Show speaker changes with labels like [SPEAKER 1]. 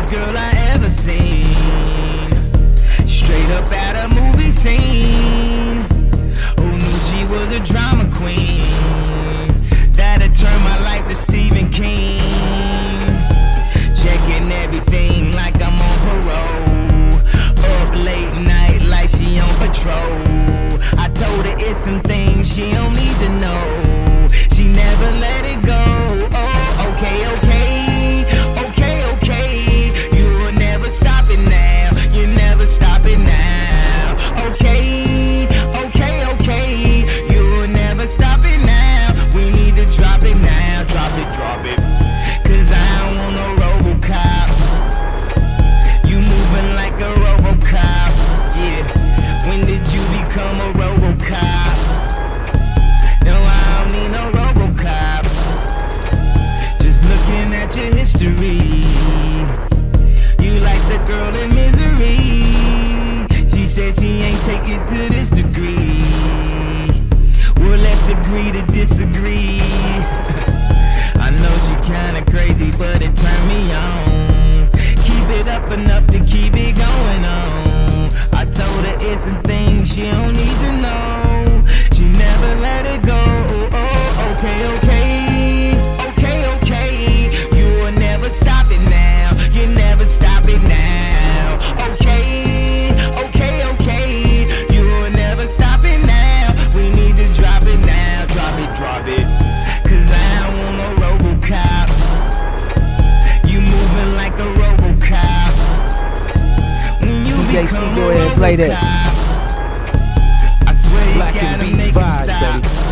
[SPEAKER 1] baddest girl I ever seen. Straight up at a movie scene. Who knew she was a drama queen? That'd turn my life to Stephen King. Checking everything like I'm on parole. Up late night like she on patrol. I told her it's some things she don't need to know. She never let it go. Oh, okay, okay, okay, okay. You will never stop it now. You never stop it now. Okay, okay, okay. You will never stop it now. We need to drop it now. Drop it, drop it. Cause I don't want no RoboCop. You moving like a RoboCop. Yeah. When did you become a RoboCop? No, I don't need no RoboCop. Just looking at your history. You like the girl in Misery. She said she ain't take it to this degree. Well, let's agree to disagree. I know she kinda crazy, but it turned me on. Keep it up enough to keep it going on. I told her it's some things she don't need to know. She never let it go. Oh, okay, okay, okay, okay. You will never stop it now. You never stop it now. Okay, okay, okay. You will never stop it now. We need to drop it now. Drop it, drop it. Cause I don't want no RoboCop. You moving like a RoboCop. When you
[SPEAKER 2] DJC, go ahead and play that.
[SPEAKER 1] I swear you
[SPEAKER 2] Black and
[SPEAKER 1] gotta
[SPEAKER 2] Beats
[SPEAKER 1] make it
[SPEAKER 2] vibes,
[SPEAKER 1] stop.
[SPEAKER 2] baby.